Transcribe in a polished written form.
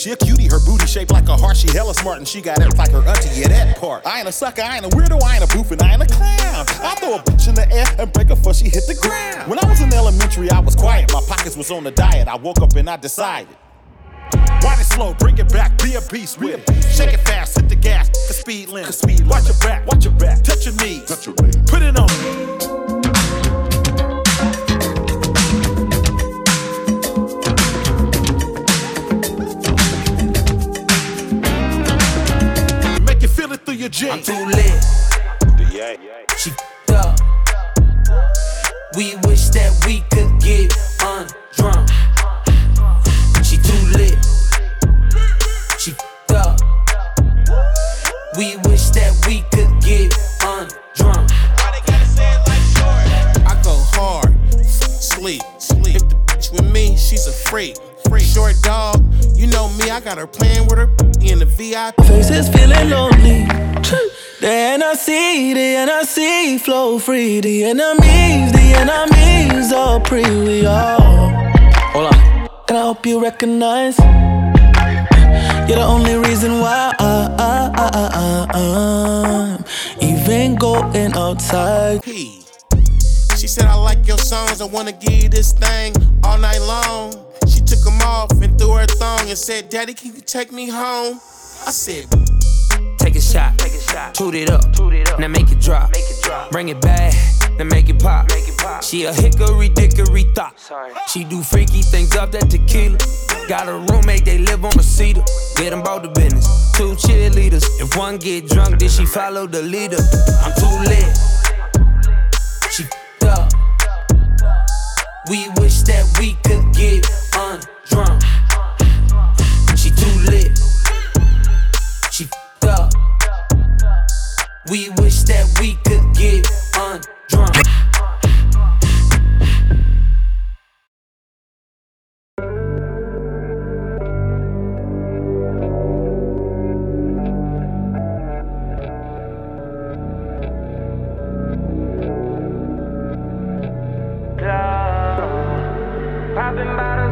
She a cutie, her booty shaped like a heart. She hella smart and she got it like her auntie, yeah, that part. I ain't a sucker, I ain't a weirdo, I ain't a boof, and I ain't a clown. I throw a bitch in the air and break her before she hit the ground. When I was in elementary, I was quiet. My pockets was on the diet. I woke up and I decided. Wind it slow, bring it back, be a beast with it. Shake it fast, hit the gas, the speed limit. Watch your back, touch your knees. Put it on. Make you feel it through your jeans. I'm too lit. She f***ed up. We wish that we could get undrunk. She too lit. She f***ed up. We wish that we could get undrunk. I go hard, sleep. If the bitch with me, she's a freak. Short dog, you know me, I got her playing with her in the VIP. Faces feeling lonely. The NRC flow free. The enemies are pre. We all. Hold on. Can I help you recognize? You're the only reason why I'm even going outside. She said, I like your songs, I wanna give you this thing all night long. She took them off and threw her thong and said, Daddy, can you take me home? I said, take a shot, toot it up, now make it drop. Bring it back, now make it pop. She a hickory dickory thought. She do freaky things up that tequila. Got a roommate, they live on a cedar. Get them both the business, 2 cheerleaders. If one get drunk, then she follow the leader. I'm too lit. She f***ed up. We wish that we could get undrunk. She too lit. She f***ed up. We wish that we could get undrunk. Popping bottles